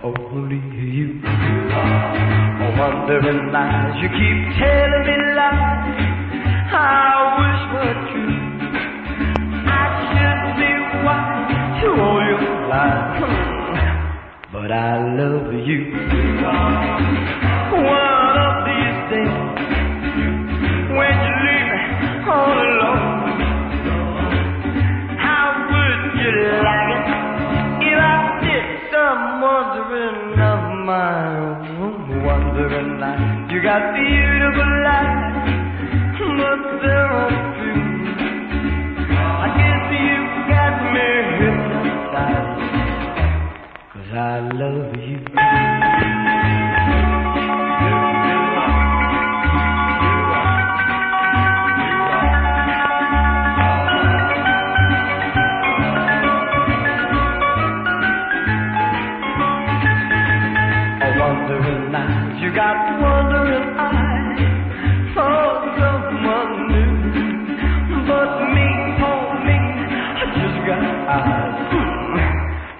only you. Wondering lies, you keep telling me lies. I wish were true. I should be wise to all your lies, but I love you. One of these days, when you leave me all alone, how would you like it if I did some wondering of my own? Wondering lies, you got beautiful lies, but they're all true. I guess you got me hypnotized, 'cause I love you.